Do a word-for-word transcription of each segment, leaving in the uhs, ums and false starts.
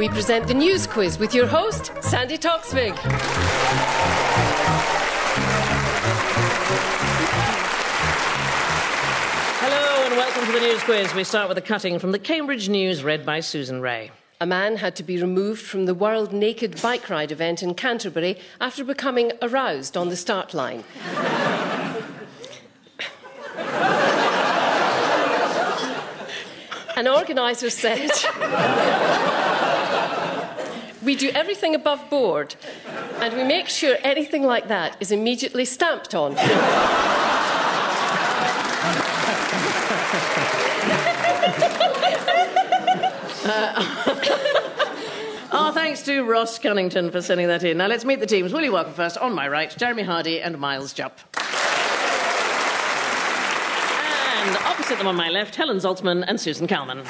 we present the News Quiz with your host, Sandy Toksvig. Hello and welcome to the News Quiz. We start with a cutting from the Cambridge News, read by Susan Ray. A man had to be removed from the World Naked Bike Ride event in Canterbury after becoming aroused on the start line. An organiser said, "We do everything above board, and we make sure anything like that is immediately stamped on." Oh, thanks to Ross Cunnington for sending that in. Now let's meet the teams. Will you welcome first, on my right, Jeremy Hardy and Miles Jupp. And opposite them on my left, Helen Zaltzman and Susan Calman.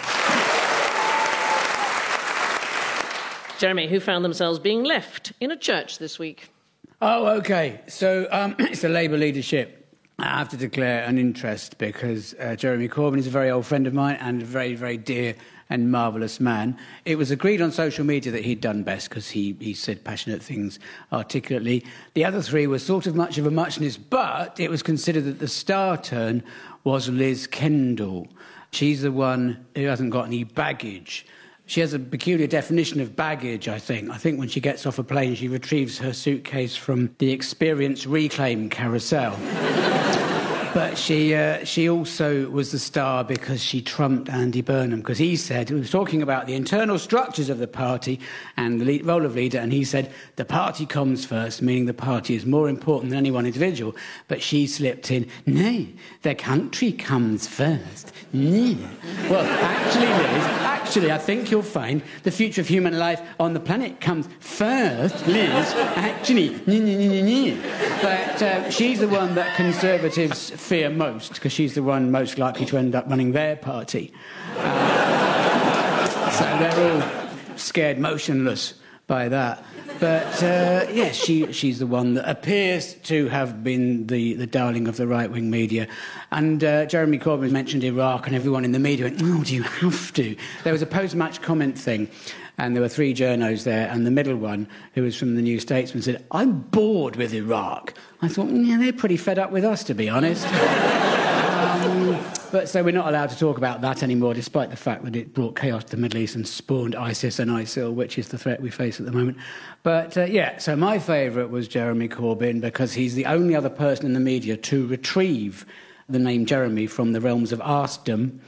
Jeremy, who found themselves being left in a church this week? Oh, OK. So um, it's the Labour leadership. I have to declare an interest because uh, Jeremy Corbyn is a very old friend of mine and a very, very dear and marvellous man. It was agreed on social media that he'd done best because he, he said passionate things articulately. The other three were sort of much of a muchness, but it was considered that the star turn was Liz Kendall. She's the one who hasn't got any baggage. She has a peculiar definition of baggage, I think. I think when she gets off a plane, she retrieves her suitcase from the Experience Reclaim carousel. But she uh, she also was the star because she trumped Andy Burnham, because he said, he was talking about the internal structures of the party and the lead, role of leader, and he said, the party comes first, meaning the party is more important than any one individual. But she slipped in, no, the country comes first. No. Well, actually, Liz, actually, I think you'll find the future of human life on the planet comes first, Liz. Actually, no, no, no, no, no. But uh, she's the one that Conservatives fear most, because she's the one most likely to end up running their party. Uh, so they're all scared motionless by that. But, uh, yes, she, she's the one that appears to have been the, the darling of the right-wing media. And uh, Jeremy Corbyn mentioned Iraq, and everyone in the media went, oh, do you have to? There was a post-match comment thing, and there were three journos there, and the middle one, who was from the New Statesman, said, I'm bored with Iraq. I thought, yeah, they're pretty fed up with us, to be honest. um, but so we're not allowed to talk about that anymore, despite the fact that it brought chaos to the Middle East and spawned ISIS and ISIL, which is the threat we face at the moment. But, uh, yeah, so my favourite was Jeremy Corbyn, because he's the only other person in the media to retrieve the name Jeremy from the realms of arsedom.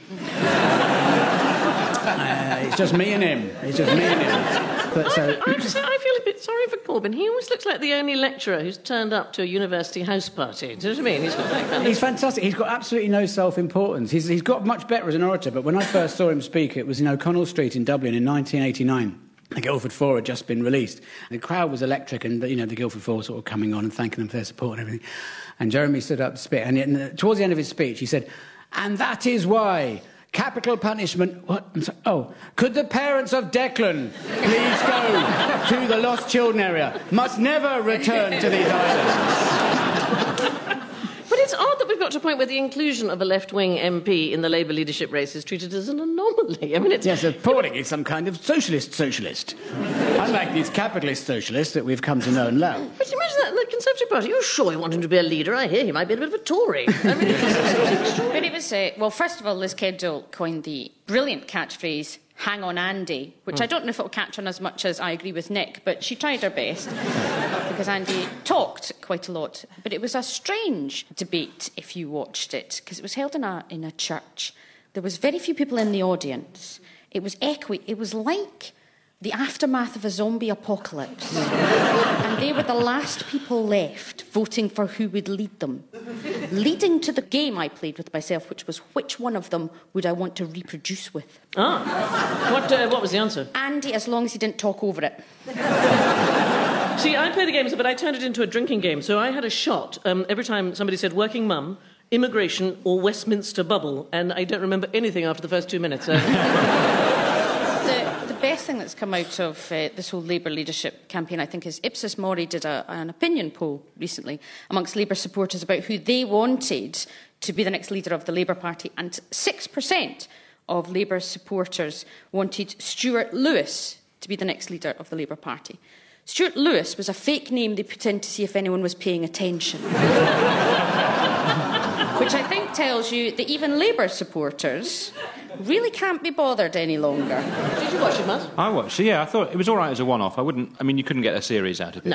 uh, it's just me and him. It's just me and him. But so... I, I, just, I feel a bit sorry for Corbyn. He always looks like the only lecturer who's turned up to a university house party. Do you know what I mean? He's got that kind of... He's fantastic. He's got absolutely no self-importance. He's, he's got much better as an orator, but when I first saw him speak, it was in O'Connell Street in Dublin in nineteen eighty-nine. The Guildford Four had just been released. The crowd was electric, and you know the Guildford Four sort of coming on and thanking them for their support and everything. And Jeremy stood up to speak, and it, towards the end of his speech, he said, "And that is why capital punishment." What? I'm sorry. Oh, could the parents of Declan please go to the lost children area? Must never return to these islands. But it's odd that we've got to a point where the inclusion of a left-wing M P in the Labour leadership race is treated as an anomaly. I mean, it's... Yes, appalling. It's some kind of socialist socialist. Unlike these capitalist socialists that we've come to know and love. But you imagine that in the Conservative Party. You sure you want him to be a leader? I hear he might be a bit of a Tory. I mean, it's But it was... Uh, well, first of all, Liz Kendall coined the brilliant catchphrase, hang on Andy, which mm. I don't know if it'll catch on as much as I agree with Nick, but she tried her best, because Andy talked quite a lot. But it was a strange debate if you watched it, because it was held in a, in a church. There was very few people in the audience. It was echoey. It was like the aftermath of a zombie apocalypse. And they were the last people left voting for who would lead them. Leading to the game I played with myself, which was which one of them would I want to reproduce with. Ah. What, uh, what was the answer? Andy, as long as he didn't talk over it. See, I played the game, but I turned it into a drinking game. So I had a shot um, every time somebody said working mum, immigration or Westminster bubble, and I don't remember anything after the first two minutes. So. the, the best thing that's come out of uh, this whole Labour leadership campaign, I think, is Ipsos Mori did a, an opinion poll recently amongst Labour supporters about who they wanted to be the next leader of the Labour Party, and six percent of Labour supporters wanted Stuart Lewis to be the next leader of the Labour Party. Stuart Lewis was a fake name they put in to see if anyone was paying attention. Which I think tells you that even Labour supporters really can't be bothered any longer. Did you watch it, Matt? I watched it, yeah. I thought it was all right as a one-off. I wouldn't... I mean, you couldn't get a series out of it. No.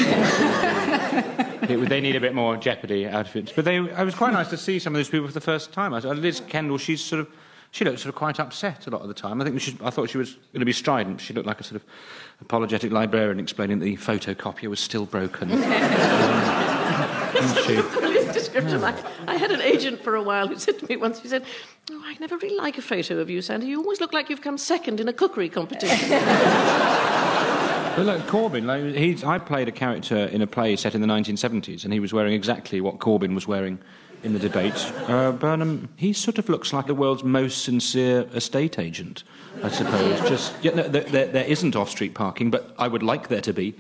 it they need a bit more jeopardy out of it. But they, it was quite nice to see some of those people for the first time. I, Liz Kendall, she's sort of... She looked sort of quite upset a lot of the time. I think she, I thought she was going to be strident. She looked like a sort of apologetic librarian explaining that the photocopier was still broken. um, she... Description. I, I had an agent for a while who said to me once, he said, "Oh, I never really like a photo of you, Sandy. You always look like you've come second in a cookery competition." But look, Corbyn, like, he's, I played a character in a play set in the nineteen seventies, and he was wearing exactly what Corbyn was wearing in the debate. Uh, Burnham, he sort of looks like the world's most sincere estate agent, I suppose. Just yeah, no, there, there, there isn't off-street parking, but I would like there to be.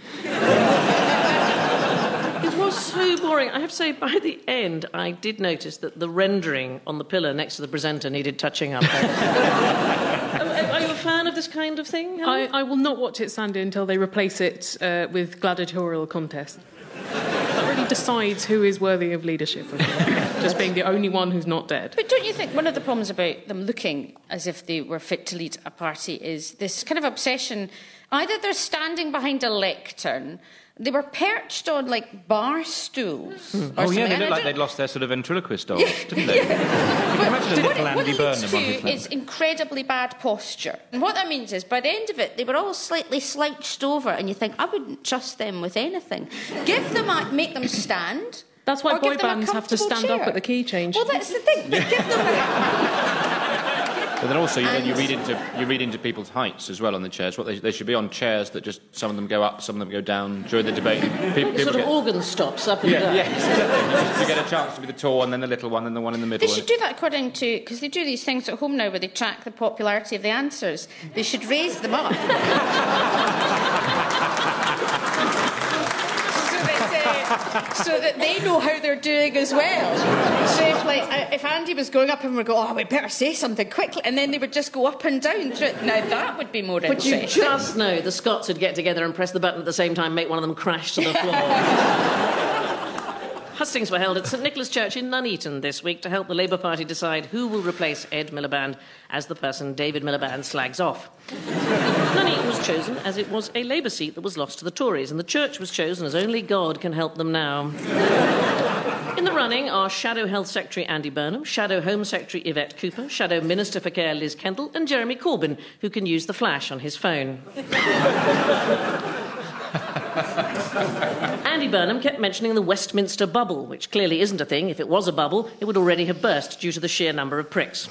It was so boring. I have to say, by the end, I did notice that the rendering on the pillar next to the presenter needed touching up. Are you a fan of this kind of thing, Helen? I, I will not watch it, Sandy, until they replace it uh, with gladiatorial contest. That really decides who is worthy of leadership, just being the only one who's not dead. But don't you think one of the problems about them looking as if they were fit to lead a party is this kind of obsession? Either they're standing behind a lectern, they were perched on, like, bar stools. Hmm. Oh, yeah, they looked like they'd lost their sort of ventriloquist dolls, didn't they? Yeah. You can imagine a little Andy Burnham on his lap. It's incredibly bad posture. And what that means is, by the end of it, they were all slightly slouched over, and you think, I wouldn't trust them with anything. Give them a... make them stand... That's why boy bands have to stand chair. up at the key change. Well, that's the thing. Give them a... But then also, you, then you read into you read into people's heights as well on the chairs. What they, they should be on chairs that just some of them go up, some of them go down during the debate. People, people sort of get, organ stops up and yeah, down. Yeah, exactly. You get a chance to be the tall one, then the little one, and the one in the middle. They should do that according to... Because they do these things at home now where they track the popularity of the answers. They should raise them up. So that they know how they're doing as well. So if, like, if Andy was going up and we'd go, oh, we better say something quickly, and then they would just go up and down. Now, that would be more but interesting. But you just know the Scots would get together and press the button at the same time, make one of them crash to the floor. Hustings were held at St Nicholas Church in Nuneaton this week to help the Labour Party decide who will replace Ed Miliband as the person David Miliband slags off. Nuneaton was chosen as it was a Labour seat that was lost to the Tories, and the church was chosen as only God can help them now. In the running are Shadow Health Secretary Andy Burnham, Shadow Home Secretary Yvette Cooper, Shadow Minister for Care Liz Kendall, and Jeremy Corbyn, who can use the flash on his phone. Andy Burnham kept mentioning the Westminster bubble, which clearly isn't a thing. If it was a bubble, it would already have burst due to the sheer number of pricks.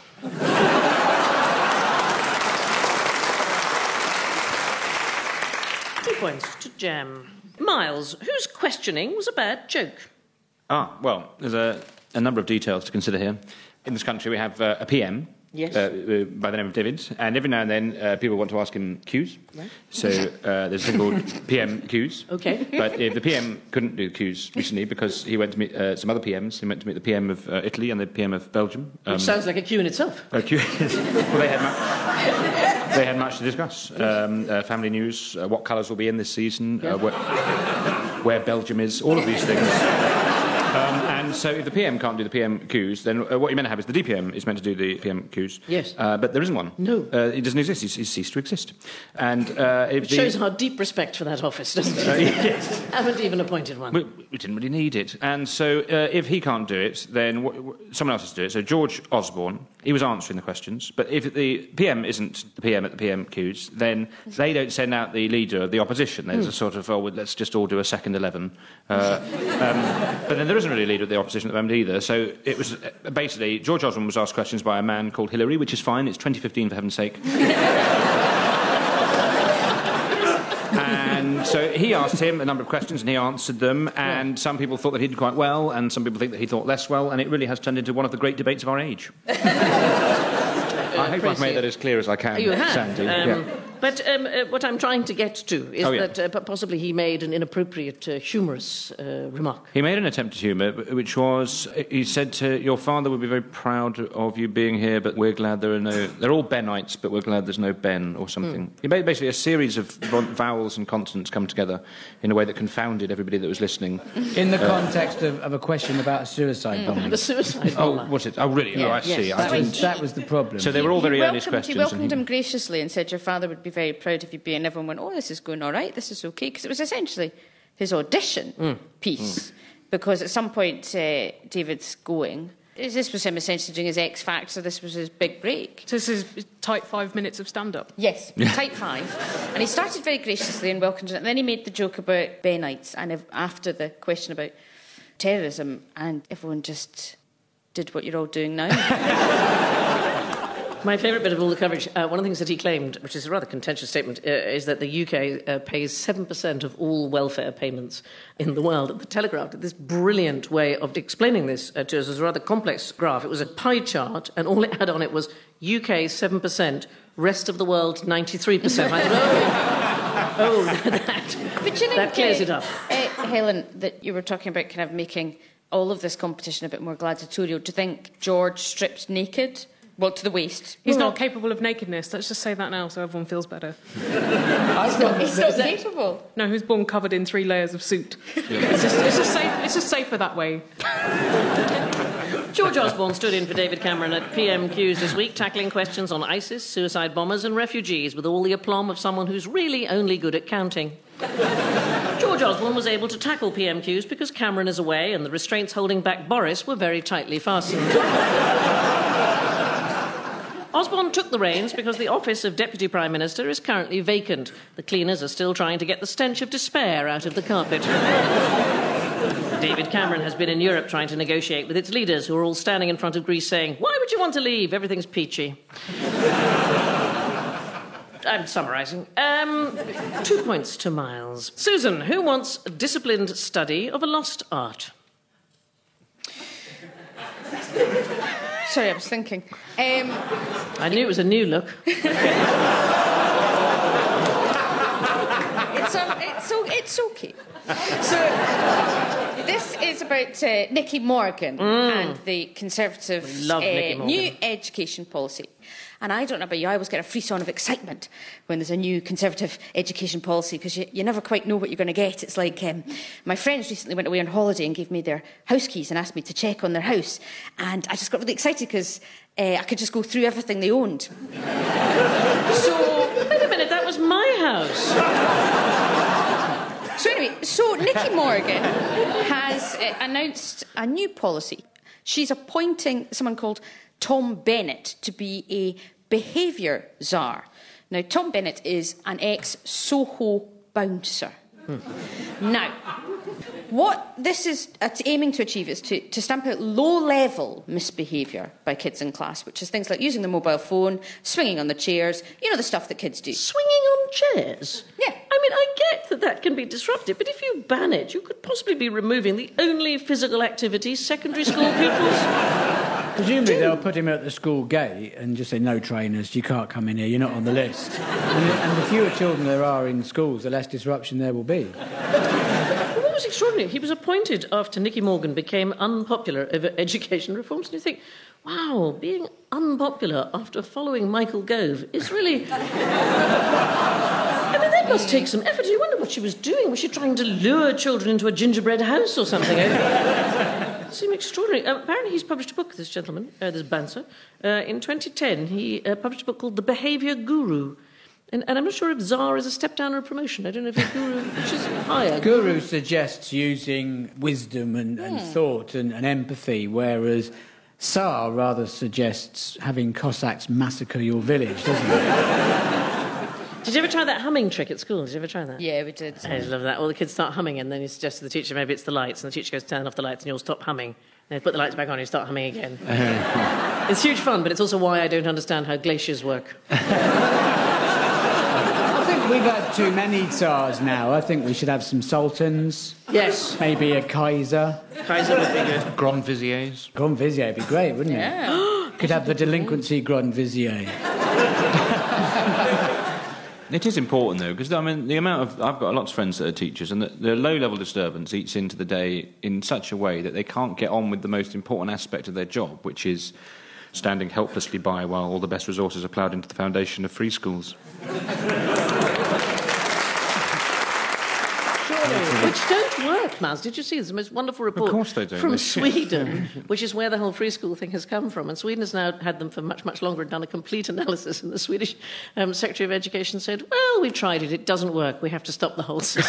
Two points to Jem. Miles, whose questioning was a bad joke? Ah, well, there's a, a number of details to consider here. In this country, we have uh, a P M. Yes. Uh, uh, by the name of David, and every now and then uh, people want to ask him Qs. Right. So uh, there's a thing called P M Qs. Okay. But if the P M couldn't do the Qs recently because he went to meet uh, some other P Ms, he went to meet the P M of uh, Italy and the P M of Belgium. Um, Which sounds like a Q in itself. A Q. Well, they had much. They had much to discuss. Um, uh, family news, uh, what colours will be in this season, yeah. uh, where, where Belgium is, all of these things. Um, and so if the P M can't do the P M Qs, then uh, what you're meant to have is the D P M is meant to do the P M Qs. Yes. Uh, but there isn't one. No. Uh, it doesn't exist. He's, he's ceased to exist. And uh, if it the... shows our deep respect for that office, doesn't it? Uh, yes. Haven't even appointed one. We, we didn't really need it. And so uh, if he can't do it, then w- w- someone else has to do it. So George Osborne, he was answering the questions. But if the P M isn't the P M at the P M Qs, then they don't send out the leader of the opposition. There's mm. a sort of, oh, well, let's just all do a second eleven. Uh, um, but then there isn't really a leader of the opposition at the moment either. So it was uh, basically George Osborne was asked questions by a man called Hillary, which is fine. It's twenty fifteen, for heaven's sake. And so he asked him a number of questions and he answered them, and yeah. some people thought that he did quite well and some people think that he thought less well, and it really has turned into one of the great debates of our age. I hope I've made that as clear as I can, you have. Sandy. Um, yeah. But um, uh, what I'm trying to get to is Oh, yeah. that uh, p- possibly he made an inappropriate, uh, humorous uh, remark. He made an attempt at humour, which was, he said to, your father would be very proud of you being here, but we're glad there are no... They're all Benites, but we're glad there's no Ben, or something. Mm. He made basically a series of vowels and consonants come together in a way that confounded everybody that was listening. In the uh, context of, of a question about a suicide bombing. The suicide Oh, bomber. was it? Oh, really? Yeah. Oh, I Yes. see. I That didn't... was, that was the problem. So they were all very he earnest welcomed, questions. He welcomed and he- him graciously and said, your father would be very proud of you being... And everyone went, oh, this is going all right, this is OK. Because it was essentially his audition Mm. piece. Mm. Because at some point, uh, David's going... This was him essentially doing his X Factor. This was his big break. So this is tight five minutes of stand-up. Yes, type five. And he started very graciously and welcomed it. And then he made the joke about Benites. And if, after the question about terrorism, and everyone just did what you're all doing now. My favourite bit of all the coverage, uh, one of the things that he claimed, which is a rather contentious statement, uh, is that the U K uh, pays seven percent of all welfare payments in the world. The Telegraph did this brilliant way of explaining this uh, to us as a rather complex graph. It was a pie chart, and all it had on it was U K seven percent, rest of the world ninety-three percent. I thought, oh, oh that, But you think, that clears uh, it up. Uh, Helen, that you were talking about kind of making all of this competition a bit more gladiatorial. Do you think George stripped naked? Well, to the waist. He's not capable of nakedness. Let's just say that now so everyone feels better. I thought He's that- not capable. No, he was born covered in three layers of suit. It's, just, it's, just safe, it's just safer that way. George Osborne stood in for David Cameron at P M Qs this week, tackling questions on ISIS, suicide bombers and refugees with all the aplomb of someone who's really only good at counting. George Osborne was able to tackle P M Qs because Cameron is away and the restraints holding back Boris were very tightly fastened. Osborne took the reins because the office of Deputy Prime Minister is currently vacant. The cleaners are still trying to get the stench of despair out of the carpet. David Cameron has been in Europe trying to negotiate with its leaders, who are all standing in front of Greece saying, why would you want to leave? Everything's peachy. I'm summarising. Um, two points to Miles. Susan, who wants disciplined study of a lost art? Sorry, I was thinking. Um, I knew it was a new look. it's, um, it's, so, it's okay. So, this is about uh, Nicky Morgan Mm. and the Conservative We love Nicky uh, Morgan. new education policy. And I don't know about you, I always get a frisson of excitement when there's a new Conservative education policy, because you, you never quite know what you're going to get. It's like um, my friends recently went away on holiday and gave me their house keys and asked me to check on their house. And I just got really excited because uh, I could just go through everything they owned. So, Wait a minute, that was my house. so anyway, so Nicky Morgan has uh, announced a new policy. She's appointing someone called Tom Bennett to be a behaviour czar. Now, Tom Bennett is an ex-Soho bouncer. Hmm. Now, what this is aiming to achieve is to, to stamp out low-level misbehaviour by kids in class, which is things like using the mobile phone, swinging on the chairs, you know, the stuff that kids do. Swinging on chairs? Yeah. I mean, I get that that can be disruptive, but if you ban it, you could possibly be removing the only physical activity secondary school pupils... Presumably they'll put him at the school gate and just say, no trainers, you can't come in here, you're not on the list. And, and the fewer children there are in schools, the less disruption there will be. Well, what was extraordinary, he was appointed after Nicky Morgan became unpopular over education reforms, and you think, wow, being unpopular after following Michael Gove is really... I mean, that must take some effort. You wonder what she was doing. Was she trying to lure children into a gingerbread house or something? It seemed extraordinary. Uh, apparently he's published a book, this gentleman, uh, this Banser. Uh, in twenty ten, he uh, published a book called The Behaviour Guru. And, and I'm not sure if Tsar is a step down or a promotion. I don't know if it's Guru, which is higher. Guru suggests using wisdom and, and Hmm. thought and, and empathy, whereas Tsar rather suggests having Cossacks massacre your village, doesn't it? Did you ever try that humming trick at school? Did you ever try that? Yeah, we did. I love that. All the kids start humming, and then you suggest to the teacher maybe it's the lights, and the teacher goes, turn off the lights, and you'll stop humming. And they put the lights back on, and you start humming again. It's huge fun, but it's also why I don't understand how glaciers work. I think we've had too many Tsars now. I think we should have some sultans, Yes. maybe a Kaiser. Kaiser would be good. Grand Viziers. Grand Vizier would be great, wouldn't it? Yeah. Could have the delinquency Grand Vizier. It is important, though, because I mean, the amount of I've got lots of friends that are teachers, and the, the low-level disturbance eats into the day in such a way that they can't get on with the most important aspect of their job, which is standing helplessly by while all the best resources are ploughed into the foundation of free schools. Which don't work, Maz. Did you see? There's the most wonderful report Of course they don't. from They- Sweden, which is where the whole free school thing has come from. And Sweden has now had them for much, much longer and done a complete analysis. And the Swedish um, Secretary of Education said, well, we've tried it. It doesn't work. We have to stop the whole system.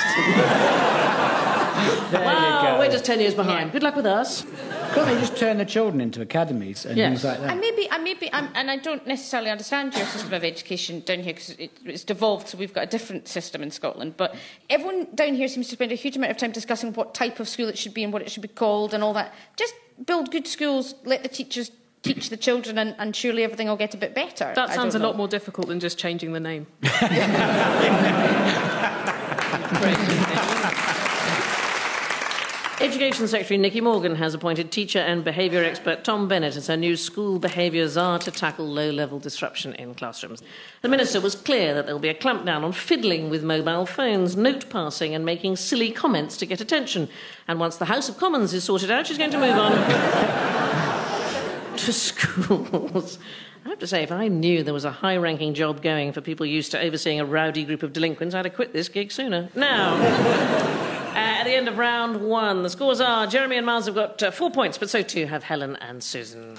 There wow, you go. we're just ten years behind. Yeah. Good luck with us. Can't they just turn the children into academies and Yes. things like that? And maybe, and maybe, um, and I don't necessarily understand your system of education down here because it, it's devolved, so we've got a different system in Scotland. But everyone down here seems to spend a huge amount of time discussing what type of school it should be and what it should be called and all that. Just build good schools, let the teachers teach the children, and, and surely everything will get a bit better. That I sounds a don't know. lot more difficult than just changing the name. Education Secretary Nicky Morgan has appointed teacher and behaviour expert Tom Bennett as her new school behaviour czar to tackle low-level disruption in classrooms. The Minister was clear that there will be a clampdown on fiddling with mobile phones, note passing and making silly comments to get attention. And once the House of Commons is sorted out, she's going to move on to schools. I have to say, if I knew there was a high-ranking job going for people used to overseeing a rowdy group of delinquents, I'd have quit this gig sooner. Now... Uh, at the end of round one, the scores are Jeremy and Miles have got uh, four points, but so too have Helen and Susan.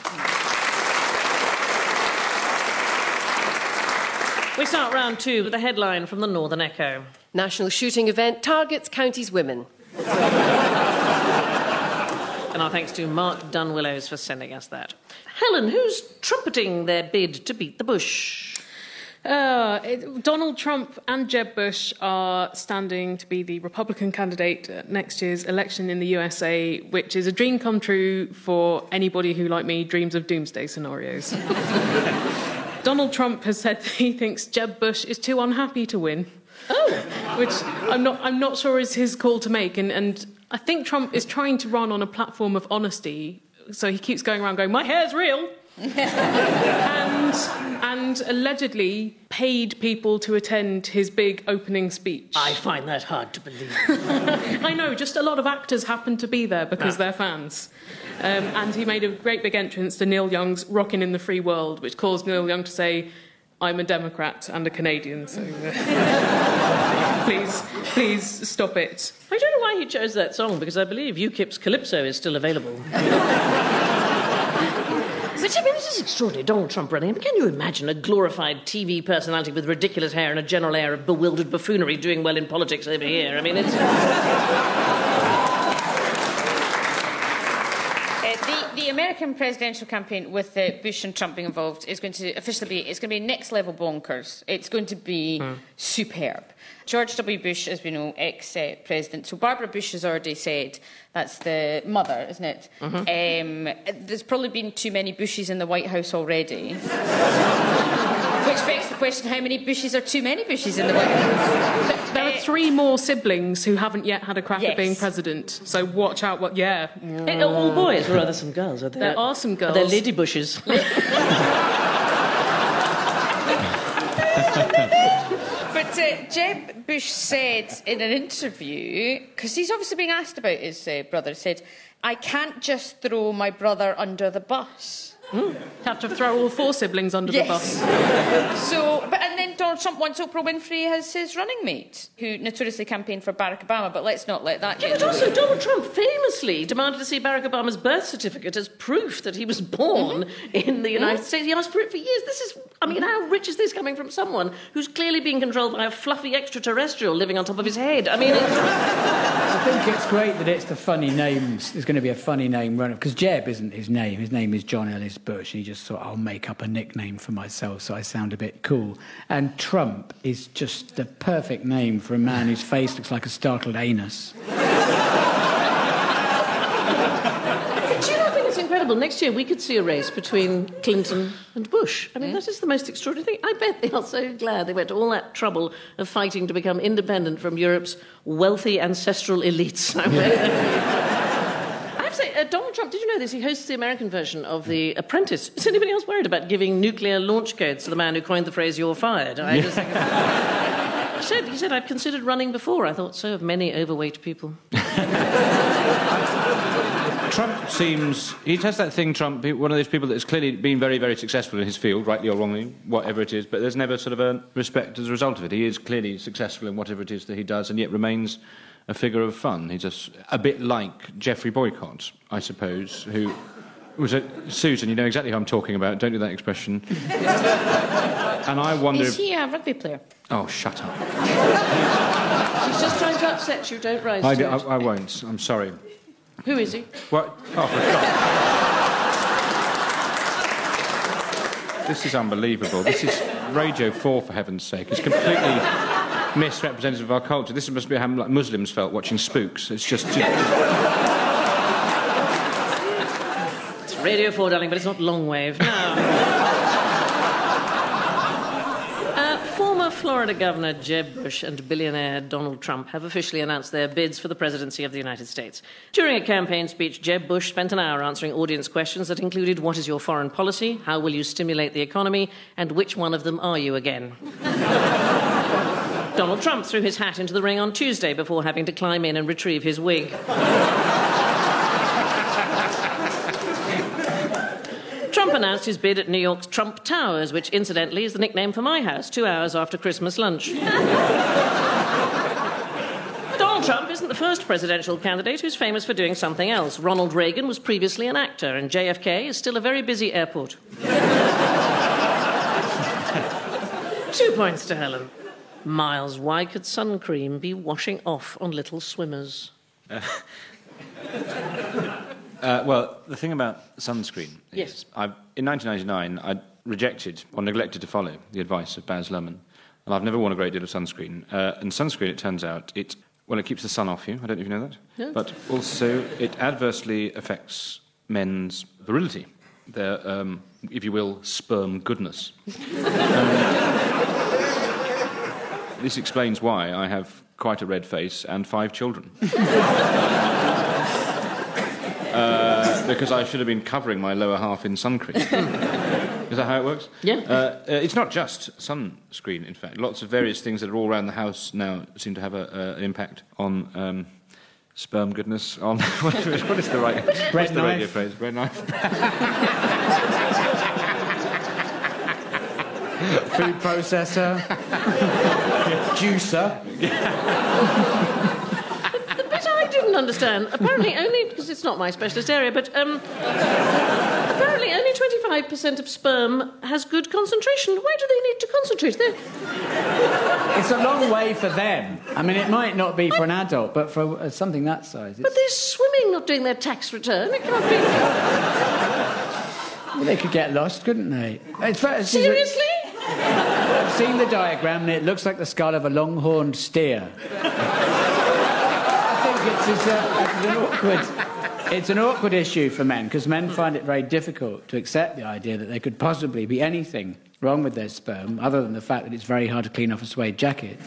We start round two with a headline from the Northern Echo. National shooting event targets counties women. And our thanks to Mark Dunwillows for sending us that. Helen, who's trumpeting their bid to beat the Bush? Uh, it, Donald Trump and Jeb Bush are standing to be the Republican candidate at next year's election in the U S A, which is a dream come true for anybody who, like me, dreams of doomsday scenarios. Donald Trump has said that he thinks Jeb Bush is too unhappy to win. Oh. Which I'm not, I'm not sure is his call to make. And, and I think Trump is trying to run on a platform of honesty, so he keeps going around going, my hair's real. and, and allegedly paid people to attend his big opening speech. I find that hard to believe. I know, just a lot of actors happened to be there because Ah. they're fans. Um, and he made a great big entrance to Neil Young's Rockin' in the Free World, which caused Neil Young to say, I'm a Democrat and a Canadian, so uh, please, please stop it. I don't know why he chose that song, because I believe UKIP's Calypso is still available. But I mean, this is extraordinary. Donald Trump running. I mean, can you imagine a glorified T V personality with ridiculous hair and a general air of bewildered buffoonery doing well in politics over here? I mean, it's... Uh, the, the American presidential campaign with uh, Bush and Trump being involved is going to officially be, it's going to be next level bonkers. It's going to be mm. superb. George W. Bush, as we know, ex-president. So Barbara Bush has already said, that's the mother, isn't it? Mm-hmm. Um, there's probably been too many Bushes in the White House already. Which begs the question, how many Bushes are too many Bushes in the White House? There are three more siblings who haven't yet had a crack Yes. at being president, so watch out. What? Yeah. Hey, all boys, or are there some girls? Are There are some girls. Are there lady Bushes? But uh, Jeb Bush said in an interview, because he's obviously being asked about his uh, brother, said, I can't just throw my brother under the bus. Mm. Have to throw all four siblings under Yes. the bus. So, but and then Donald Trump wants Oprah Winfrey as his running mate, who notoriously campaigned for Barack Obama. But let's not let that Yeah, get. but also Donald Trump famously demanded to see Barack Obama's birth certificate as proof that he was born mm-hmm. in the United mm-hmm. States. He asked for it for years. This is, I mean, how rich is this coming from someone who's clearly being controlled by a fluffy extraterrestrial living on top of his head? I mean, it's... I think it's great that it's the funny names. There's going to be a funny name runner because Jeb isn't his name. His name is John Ellis Bush. And he just thought, I'll make up a nickname for myself so I sound a bit cool. And Trump is just the perfect name for a man whose face looks like a startled anus. Do you not think it's incredible? Next year we could see a race between Clinton and Bush. I mean, mm. that is the most extraordinary thing. I bet they are so glad they went to all that trouble of fighting to become independent from Europe's wealthy ancestral elites. I, mean, I have to say, uh, Donald Trump, did you know this? He hosts the American version of The Apprentice. Is anybody else worried about giving nuclear launch codes to the man who coined the phrase, you're fired? I just think He said, he said, I've considered running before. I thought so of many overweight people. Trump seems... He has that thing, Trump, one of those people that has clearly been very, very successful in his field, rightly or wrongly, whatever it is, but there's never sort of earned respect as a result of it. He is clearly successful in whatever it is that he does, and yet remains a figure of fun. He's just a bit like Geoffrey Boycott, I suppose, who was a... Susan, you know exactly who I'm talking about. Don't do that expression. And I wonder... Is he a rugby player? Oh, shut up. He's just trying to upset you. Don't rise I, to I, it. I won't. I'm sorry. Who is he? What? Oh, for God. This is unbelievable. This is Radio four, for heaven's sake. It's completely misrepresentative of our culture. This must be how like, Muslims felt watching Spooks. It's just... just... It's Radio four, darling, but it's not long wave. No. Former Florida Governor Jeb Bush and billionaire Donald Trump have officially announced their bids for the presidency of the United States. During a campaign speech, Jeb Bush spent an hour answering audience questions that included what is your foreign policy, how will you stimulate the economy, and which one of them are you again? Donald Trump threw his hat into the ring on Tuesday before having to climb in and retrieve his wig. Trump announced his bid at New York's Trump Towers, which, incidentally, is the nickname for my house, two hours after Christmas lunch. Donald Trump isn't the first presidential candidate who's famous for doing something else. Ronald Reagan was previously an actor, and J F K is still a very busy airport. Two points to Helen. Miles, why could sun cream be washing off on little swimmers? Uh, Uh, well, the thing about sunscreen is... Yes. I've, in nineteen ninety-nine, I rejected or neglected to follow the advice of Baz Luhrmann, and I've never worn a great deal of sunscreen. Uh, and sunscreen, it turns out, it, well, it keeps the sun off you. I don't know if you know that. No. But also, it adversely affects men's virility, their, um, if you will, sperm goodness. um, this explains why I have quite a red face and five children. Uh, because I should have been covering my lower half in sun cream. Is that how it works? Yeah. Uh, uh, it's not just sunscreen, in fact. Lots of various things that are all around the house now seem to have a, uh, an impact on um, sperm goodness. On what is the right what's the radio phrase? Bread knife. Food processor. Juicer. I didn't understand. Apparently only, because it's not my specialist area, but um, apparently only twenty-five percent of sperm has good concentration. Why do they need to concentrate? They're... It's a long way for them. I mean, it might not be for an adult, but for uh, something that size. It's... But they're swimming, not doing their tax return. It can't be... Well, they could get lost, couldn't they? It's fair, it's Seriously? I've seen the diagram, and it looks like the skull of a long-horned steer. It's, it's, a, it's an awkward, it's an awkward issue for men, because men find it very difficult to accept the idea that there could possibly be anything wrong with their sperm, other than the fact that it's very hard to clean off a suede jacket.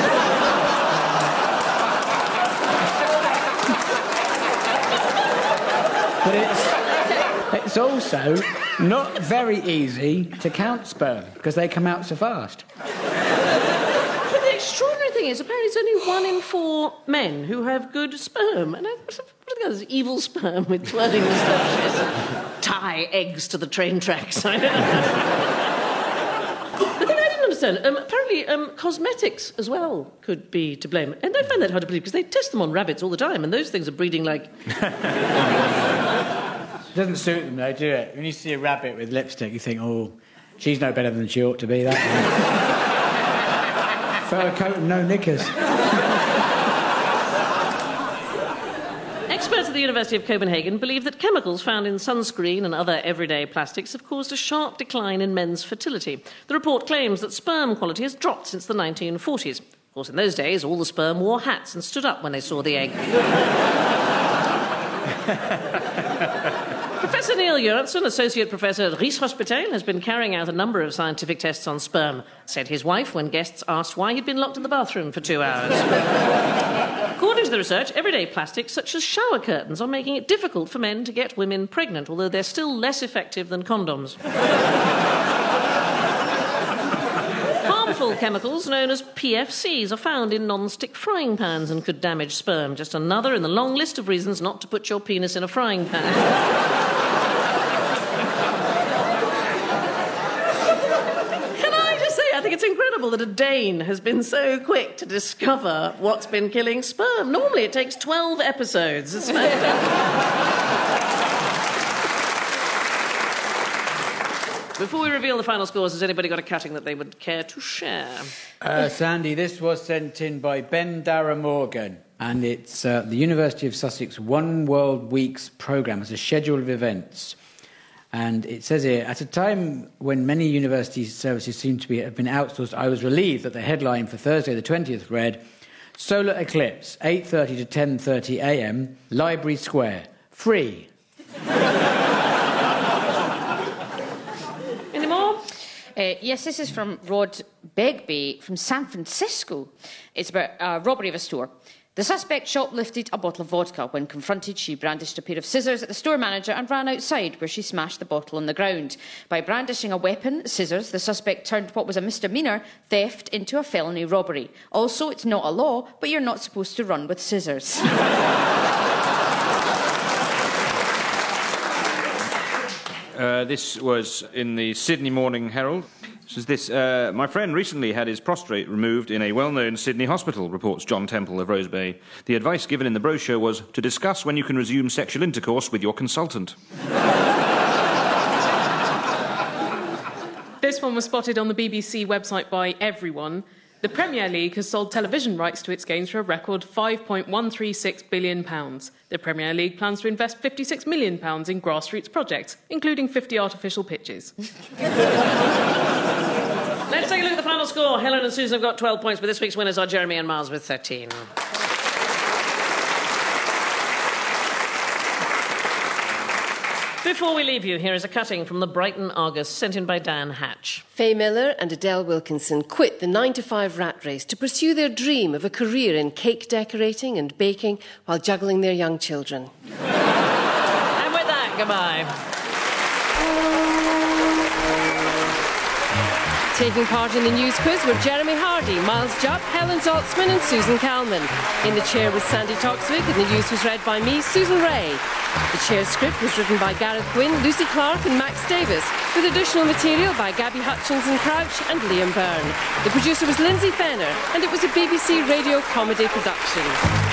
But it's, it's also not very easy to count sperm, because they come out so fast. The extraordinary thing is, apparently it's only one in four men who have good sperm. And I, what are the others? Evil sperm with twirling moustaches. Tie eggs to the train tracks. I don't know. The thing I didn't understand, um, apparently um, cosmetics as well could be to blame. And I find that hard to believe, because they test them on rabbits all the time, and those things are breeding like... It doesn't suit them, though, do it? When you see a rabbit with lipstick, you think, oh, she's no better than she ought to be, that one. Fur coat and no knickers. Experts at the University of Copenhagen believe that chemicals found in sunscreen and other everyday plastics have caused a sharp decline in men's fertility. The report claims that sperm quality has dropped since the nineteen forties. Of course, in those days, all the sperm wore hats and stood up when they saw the egg. Professor Neil Jørgensen, Associate Professor at Rigshospitalet, has been carrying out a number of scientific tests on sperm, said his wife when guests asked why he'd been locked in the bathroom for two hours. According to the research, everyday plastics such as shower curtains are making it difficult for men to get women pregnant, although they're still less effective than condoms. harmful chemicals known as P F Cs are found in non-stick frying pans and could damage sperm. Just another in the long list of reasons not to put your penis in a frying pan. Can I just say, I think it's incredible that a Dane has been so quick to discover what's been killing sperm. Normally it takes twelve episodes. It's Before we reveal the final scores, has anybody got a cutting that they would care to share? Uh, Sandy, this was sent in by Ben Darragh Morgan, and it's uh, the University of Sussex One World Weeks programme as a schedule of events. And it says here, at a time when many university services seem to be, have been outsourced, I was relieved that the headline for Thursday the twentieth read, Solar Eclipse, eight thirty to ten thirty a m, Library Square, free. Uh, yes, this is from Rod Begbie from San Francisco. It's about a robbery of a store. The suspect shoplifted a bottle of vodka. When confronted, she brandished a pair of scissors at the store manager and ran outside, where she smashed the bottle on the ground. By brandishing a weapon, scissors, the suspect turned what was a misdemeanour theft into a felony robbery. Also, it's not a law, but you're not supposed to run with scissors. Uh, this was in the Sydney Morning Herald. This is this. Uh, my friend recently had his prostate removed in a well-known Sydney hospital, reports John Temple of Rose Bay. The advice given in the brochure was to discuss when you can resume sexual intercourse with your consultant. This one was spotted on the B B C website by everyone. The Premier League has sold television rights to its games for a record five point one three six billion pounds. The Premier League plans to invest fifty-six million pounds in grassroots projects, including fifty artificial pitches. Let's take a look at the final score. Helen and Susan have got twelve points, but this week's winners are Jeremy and Miles with thirteen. Before we leave you, here is a cutting from the Brighton Argus, sent in by Dan Hatch. Faye Miller and Adele Wilkinson quit the nine to five rat race to pursue their dream of a career in cake decorating and baking while juggling their young children. And with that, goodbye. Taking part in the news quiz were Jeremy Hardy, Miles Jupp, Helen Zaltzman and Susan Calman. In the chair was Sandy Toksvig and the news was read by me, Susan Ray. The chair's script was written by Gareth Gwynn, Lucy Clark and Max Davis, with additional material by Gabby Hutchinson Crouch and Liam Byrne. The producer was Lindsay Fenner, and it was a B B C radio comedy production.